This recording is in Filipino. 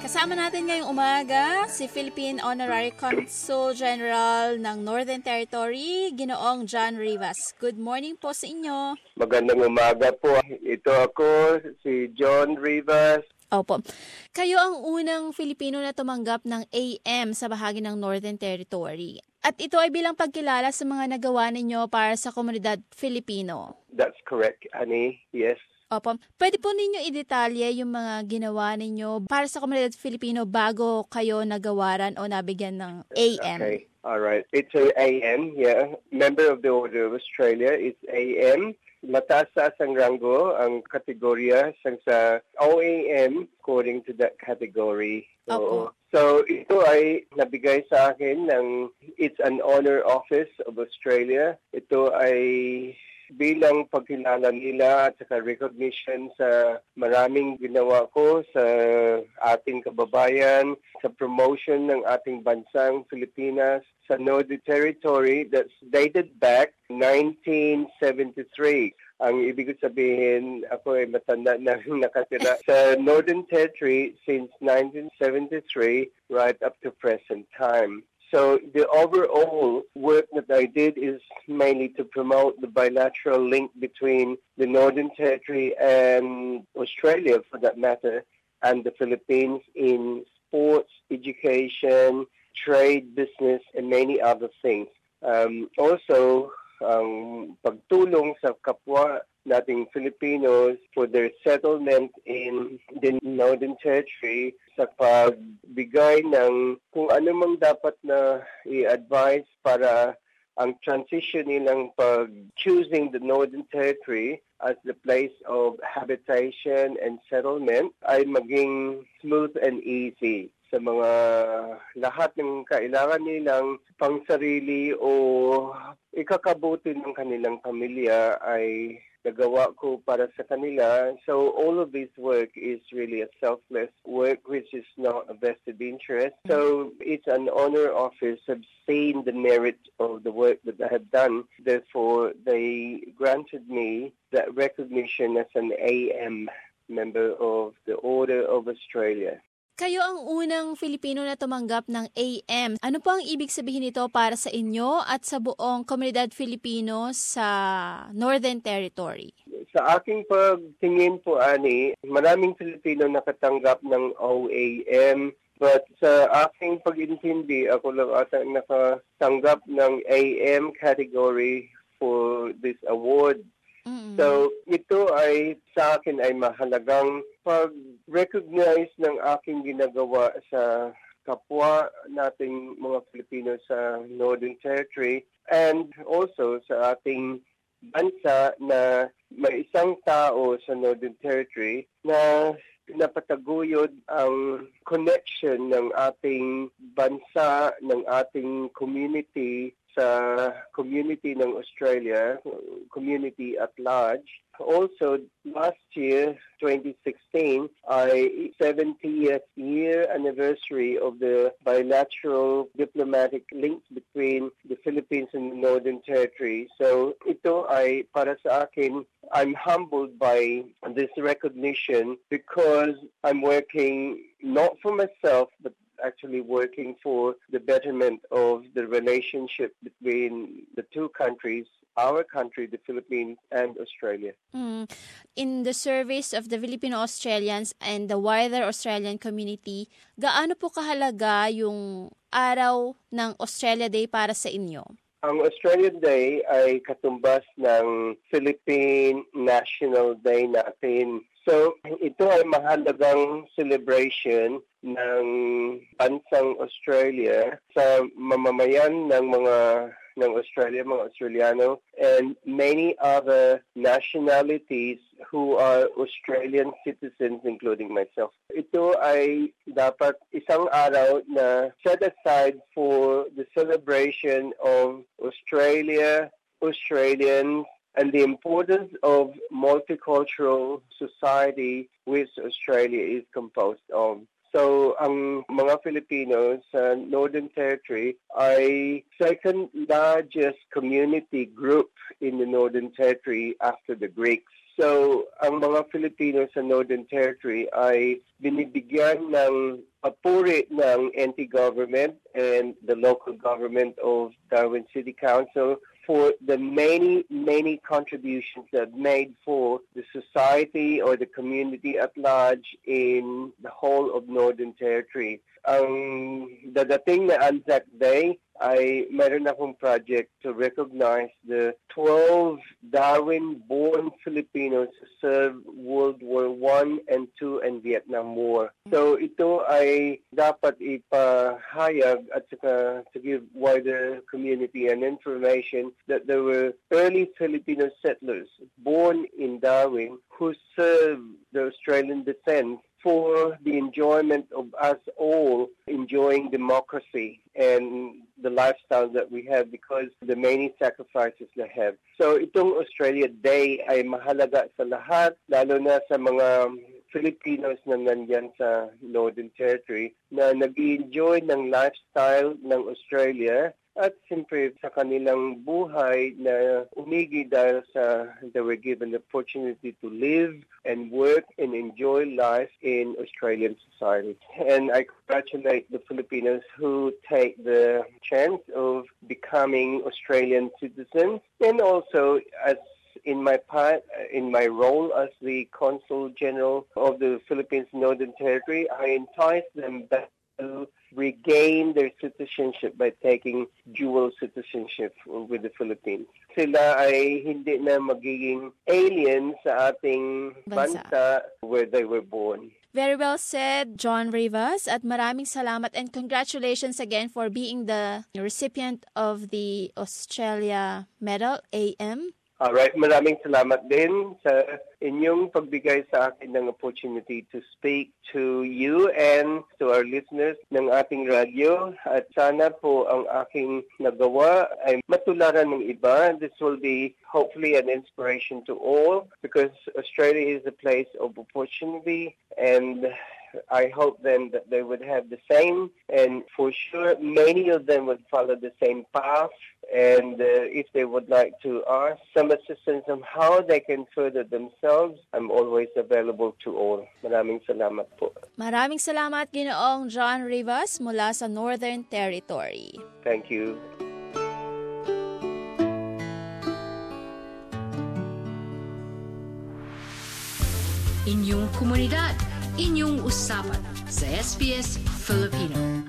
Kasama natin ngayong umaga si Philippine Honorary Consul General ng Northern Territory, Ginoong John Rivas. Good morning po sa inyo. Magandang umaga po. Ito ako, si John Rivas. Opo. Kayo ang unang Filipino na tumanggap ng AM sa bahagi ng Northern Territory. At ito ay bilang pagkilala sa mga nagawa ninyo para sa komunidad Filipino. That's correct, Annie. Yes. Opo. Pwede po ninyo idetalye yung mga ginawa ninyo para sa komunidad Filipino bago kayo nagawaran o nabigyan ng AM? Okay. All right. It's an AM, yeah. Member of the Order of Australia. It's AM. Mataas ang rango, ang kategorya sa OAM according to that category. So ito ay nabigay sa akin ng It's an Honor Office of Australia. Ito ay bilang pagkilala nila at saka recognition sa maraming ginawa ko sa ating kababayan, sa promotion ng ating bansang Pilipinas sa Northern Territory that's dated back 1973. Ang ibig sabihin, ako ay matanda na nakatira sa Northern Territory since 1973 right up to present time. So the overall work that I did is mainly to promote the bilateral link between the Northern Territory and Australia, for that matter, and the Philippines in sports, education, trade, business, and many other things. Also, pagtulong sa kapwa nating Filipinos for their settlement in the Northern Territory sa pagbigay ng kung ano mang dapat na i-advise para ang transition nilang choosing the Northern Territory as the place of habitation and settlement ay maging smooth and easy sa mga lahat ng kailangan nilang pangsarili o ikakabuti ng kanilang pamilya ay nagawa ko para sa kanila. So all of this work is really a selfless work which is not a vested interest. So it's an honor office of seeing the merit of the work that I have done. Therefore, they granted me that recognition as an AM member of the Order of Australia. Kayo ang unang Filipino na tumanggap ng AM. Ano po ang ibig sabihin nito para sa inyo at sa buong komunidad Filipino sa Northern Territory? Sa aking pagtingin po, Ani, maraming Filipino nakatanggap ng OAM. But sa aking pag-intindi, ako lang ata nakatanggap ng AM category for this award. So, ito ay sa akin ay mahalagang pag-recognize ng aking ginagawa sa kapwa nating mga Pilipino sa Northern Territory and also sa ating bansa na may isang tao sa Northern Territory na pinapataguyod ang connection ng ating bansa, ng ating community sa community ng Australia, community at large. Also, last year, 2016, ay 70th year anniversary of the bilateral diplomatic links between the Philippines and the Northern Territory. So ito ay para sa akin, I'm humbled by this recognition because I'm working not for myself, but actually working for the betterment of the relationship between the two countries, our country, the Philippines, and Australia. In the service of the Filipino-Australians and the wider Australian community, gaano po kahalaga yung araw ng Australia Day para sa inyo? Ang Australian Day ay katumbas ng Philippine National Day natin. So, ito ay mahalagang celebration ng bansang Australia sa mamamayan ng Australia, mga Australiano, and many other nationalities who are Australian citizens, including myself. Ito ay dapat isang araw na set aside for the celebration of Australia, Australians, and the importance of multicultural society which Australia is composed of. So, ang mga Filipinos sa Northern Territory ay second largest community group in the Northern Territory after the Greeks. So, ang mga Filipino sa Northern Territory ay binibigyan ng papuri ng NT government and the local government of Darwin City Council for the many, many contributions they've made for the society or the community at large in the whole of Northern Territory. Ang dadating na Anzac Day ay meron akong project to recognize the 12 Darwin-born Filipinos who served World War I and II and Vietnam War. So ito ay dapat ipahayag at saka to give wider community and information that there were early Filipino settlers born in Darwin who served the Australian defense for the enjoyment of us all enjoying democracy and the lifestyle that we have because of the many sacrifices they have. So itong Australia Day ay mahalaga sa lahat, lalo na sa mga Filipinos na nandyan sa Northern Territory na nag-enjoy ng lifestyle ng Australia at siyempre sa kanilang buhay na umigi dahil sa they were given the opportunity to live and work and enjoy life in Australian society. And I congratulate the Filipinos who take the chance of becoming Australian citizens, and also as in my role as the Consul General of the Philippines Northern Territory, I entice them back to regain their citizenship by taking dual citizenship with the Philippines. Sila ay hindi na magiging alien sa ating bansa where they were born. Very well said, John Rivas, at maraming salamat and congratulations again for being the recipient of the Australia Medal, AM. Alright, maraming salamat din sa inyong pagbigay sa akin ng opportunity to speak to you and to our listeners ng ating radyo. At sana po ang aking nagawa ay matularan ng iba. This will be hopefully an inspiration to all because Australia is a place of opportunity, and I hope then that they would have the same, and for sure many of them would follow the same path. And if they would like to ask some assistance on how they can further themselves, I'm always available to all. Maraming salamat po. Maraming salamat, Ginoong John Rivas mula sa Northern Territory. Thank you. Inyong komunidad, inyong usapan sa SBS Filipino.